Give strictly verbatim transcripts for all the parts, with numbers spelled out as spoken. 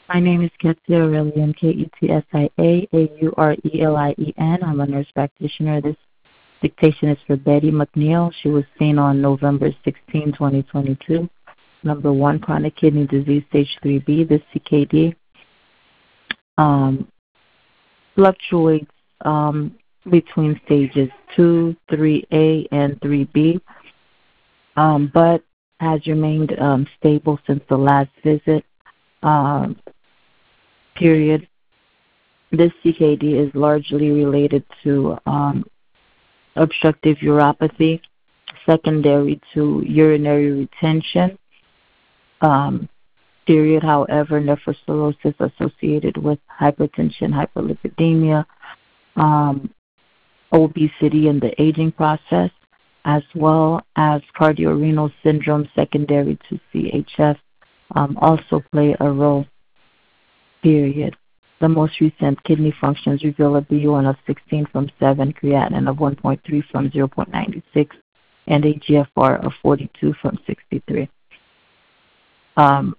My name is Ketsia Aurelian, K E T S I A A U R E L I E N. I'm a nurse practitioner. This dictation is for Betty McNeil. She was seen on November sixteenth, twenty twenty-two. Number one, chronic kidney disease, stage three B. This C K D um, fluctuates um, between stages two, three A, and three B, um, but has remained um, stable since the last visit. Um, period. This C K D is largely related to um, obstructive uropathy, secondary to urinary retention, um, period. However, nephrocirrhosis associated with hypertension, hyperlipidemia, um, obesity, and the aging process, as well as cardiorenal syndrome secondary to C H F, um, also play a role, period. The most recent kidney functions reveal a B U N of sixteen from seven, creatinine of one point three from zero point nine six, and a G F R of forty-two from sixty-three. Um,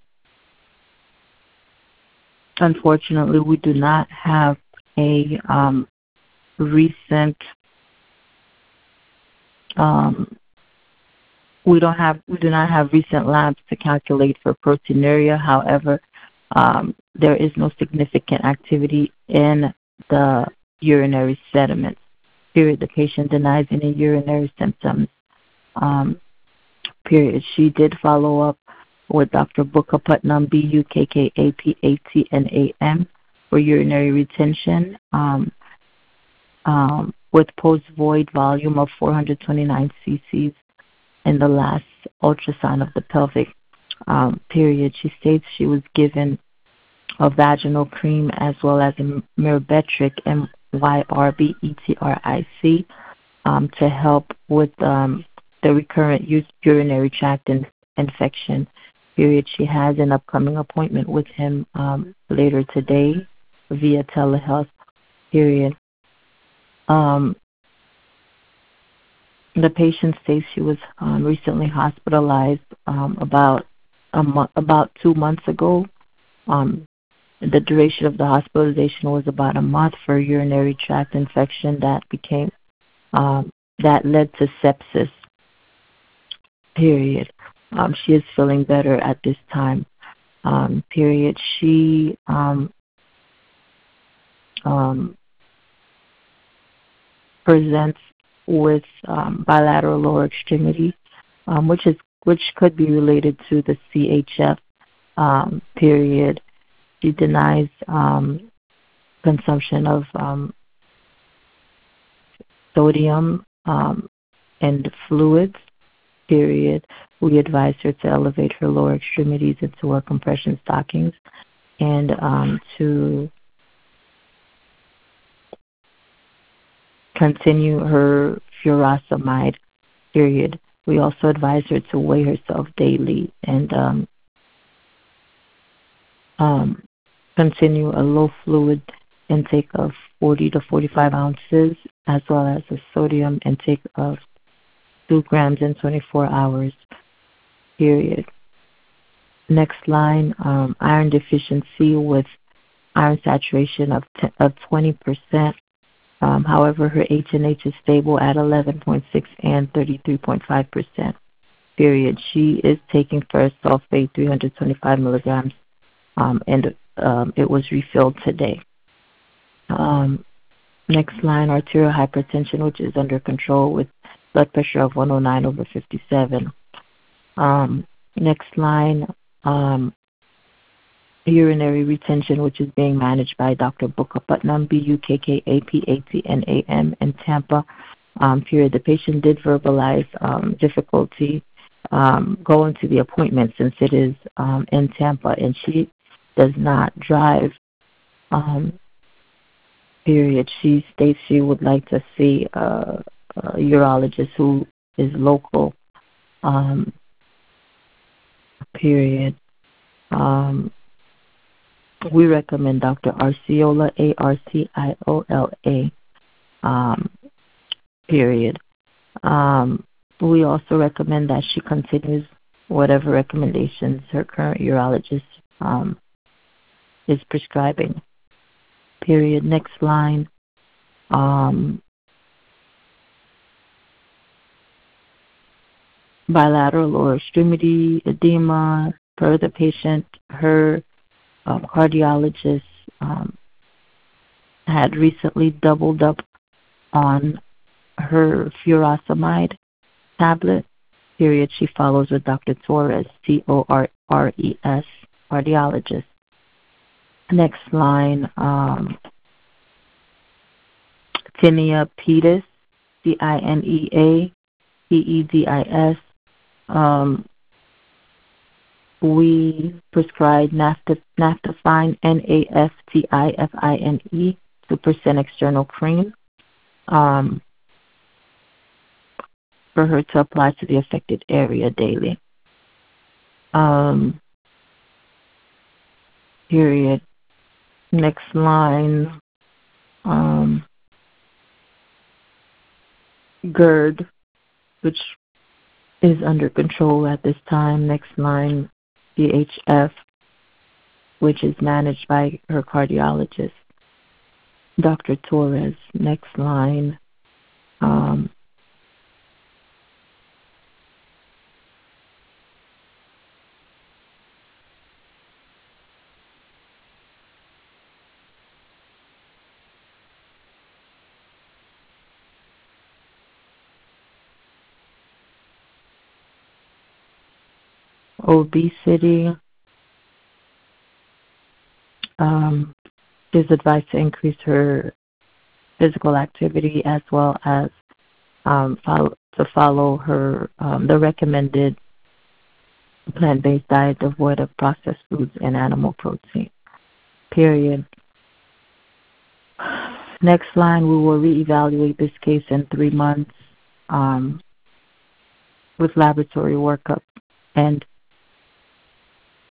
unfortunately, we do not have a um, recent um, we don't have we do not have recent labs to calculate for proteinuria. However, um, there is no significant activity in the urinary sediments. Period. The patient denies any urinary symptoms. Um, period. She did follow up with Doctor Booker Putnam, B U K K A P A T N A M, for urinary retention um, um, with post-void volume of four hundred twenty-nine cc's in the last ultrasound of the pelvic. Um, period. She states she was given a vaginal cream as well as a Myrbetriq, M Y R B E T R I C, um, to help with um, the recurrent urinary tract in, infection. Period. She has an upcoming appointment with him um, later today via telehealth. Period. Um, the patient states she was um, recently hospitalized um, about a mo- about two months ago. Um, The duration of the hospitalization was about a month for a urinary tract infection that became um, that led to sepsis. Period. Um, she is feeling better at this time. Um, period. She um, um, presents with um, bilateral lower extremity, um, which is which could be related to the C H F. Um, period. She denies um, consumption of um, sodium um, and fluids, period. We advise her to elevate her lower extremities into her compression stockings and um, to continue her furosemide, period. We also advise her to weigh herself daily and um, um, continue a low fluid intake of forty to forty-five ounces, as well as a sodium intake of two grams in twenty-four hours, period. Next line, um, iron deficiency with iron saturation of t- of twenty percent. Um, however, her H and H is stable at eleven point six and thirty-three point five percent, period. She is taking ferrous sulfate three hundred twenty-five milligrams, um, and um, it was refilled today. Um, next line, arterial hypertension, which is under control with blood pressure of one oh nine over fifty-seven. Um, next line, um, urinary retention, which is being managed by Doctor Booker Putnam, B U K K A P A T N A M, in Tampa. Um, period. The patient did verbalize um, difficulty um, going to the appointment since it is um, in Tampa, and she does not drive. Um, period. She states she would like to see a, a urologist who is local. Um, period. Um, we recommend Doctor Arciola, A R C I O L A, um, period. Um, we also recommend that she continues whatever recommendations her current urologist um, is prescribing. Period. Next line. Um, bilateral or extremity edema per the patient. Her um, cardiologist um, had recently doubled up on her furosemide tablet. Period. She follows with Doctor Torres, T O R R E S, cardiologist. Next line, um, tinea pedis, C I N E A P E D I S. Um, we prescribe nafta, Naftifine, N A F T I F I N E, two percent external cream, um, for her to apply to the affected area daily. Um, period. Next line, um, GERD, which is under control at this time. Next line, C H F, which is managed by her cardiologist, Doctor Torres. Next line, um, obesity. Um, is advised to increase her physical activity as well as um, follow, to follow her um, the recommended plant-based diet devoid of processed foods and animal protein. Period. Next line, we will reevaluate this case in three months um, with laboratory workup and